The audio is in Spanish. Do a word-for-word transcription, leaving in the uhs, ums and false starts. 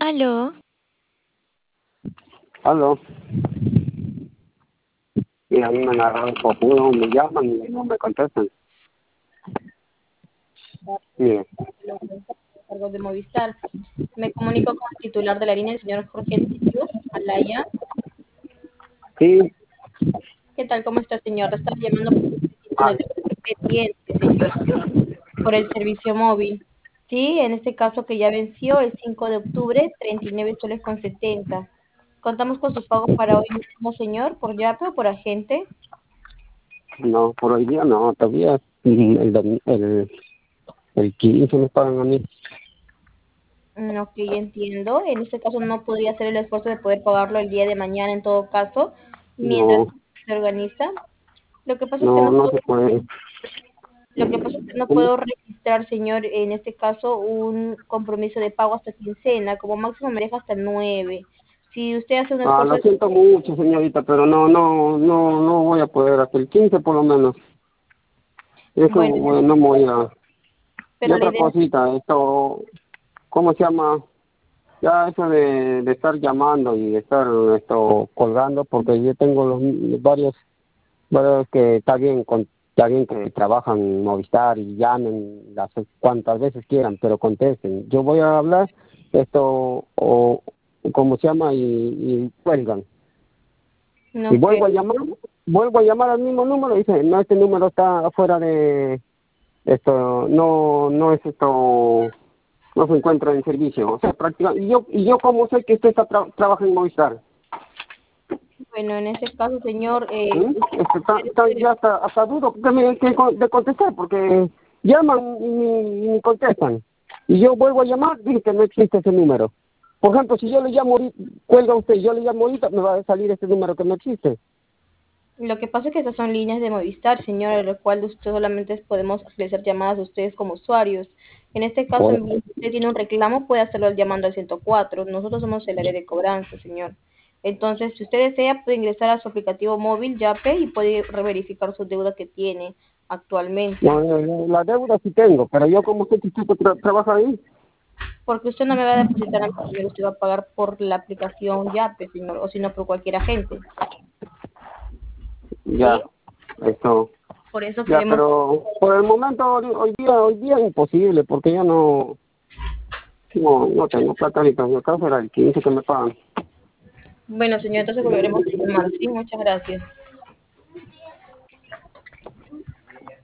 Aló. Aló. Y a mí me agarraron cojudo, me llaman y no me contestan. Mire, Cargos de Movistar. Me comunico con el titular de la línea, el señor Jorge Titu Alaya. sí, ¿Qué tal? ¿Cómo está, señor? Está llamando por una ah, deuda pendiente, señor, por el servicio móvil. Sí, en este caso que ya venció el cinco de octubre, treinta y nueve soles con setenta. Contamos con sus pagos para hoy mismo, señor, por Yape o por agente. no, por hoy día no, todavía mm, el, domi- el, el quince me pagan a mí. Mm, Ok, entiendo. En este caso no podría hacer el esfuerzo de poder pagarlo el día de mañana en todo caso, mientras No, se organiza. Lo que pasa es que no, no no puedo, se puede. lo que pasa es que no ¿Cómo? puedo registrar, señor, en este caso un compromiso de pago hasta quincena, como máximo me deja hasta el nueve. Si usted hace un Ah, esfuerzo, lo siento mucho, señorita, pero no, no, no, no voy a poder hasta el quince por lo menos. Eso, bueno, bueno, no me voy a... Y pero la otra idea, cosita, esto, ¿cómo se llama? Ya eso de, de estar llamando y de estar esto colgando, porque yo tengo los varios, varios que está bien, con, está bien que trabajan en Movistar y llamen las cuantas veces quieran, pero contesten. Yo voy a hablar esto o como se llama y, y cuelgan. Y no que, vuelvo a llamar, vuelvo a llamar al mismo número y dice, no, este número está fuera de esto, no, no es esto, no se encuentra en servicio. O sea, prácticamente, y yo, y yo cómo sé que usted está tra trabaja en Movistar. bueno, en ese caso, señor, eh, ¿Mm? usted Este, está, puede está- ser- ya hasta, hasta dudo que me, que con- de contestar, porque llaman y ni, y ni contestan. Y yo vuelvo a llamar, dice que no existe ese número. Por ejemplo, si yo le llamo ahorita, cuelga usted, yo le llamo ahorita, me va a salir ese número que no existe. lo que pasa es que esas son líneas de Movistar, señor, a lo cual usted solamente podemos realizar llamadas a ustedes como usuarios. En este caso, Por, en vez de usted tiene un reclamo, puede hacerlo llamando al ciento cuatro. Nosotros somos el área de cobranza, señor. Entonces, si usted desea, puede ingresar a su aplicativo móvil Yape y puede verificar su deuda que tiene actualmente. no, eh, la deuda sí tengo, pero yo como sé que usted tra- trabaja ahí, Porque usted no me va a depositar a mi señor, usted va a pagar por la aplicación Yape, señor, o si no por cualquier agente. ¿Sí? ya, esto, Por eso ya, queremos. pero por el momento hoy hoy día, hoy día imposible, porque yo no, no, no tengo plata ahorita, en el caso era el quince que me pagan. Bueno, señor, entonces volveremos a llamar. Sí, muchas gracias.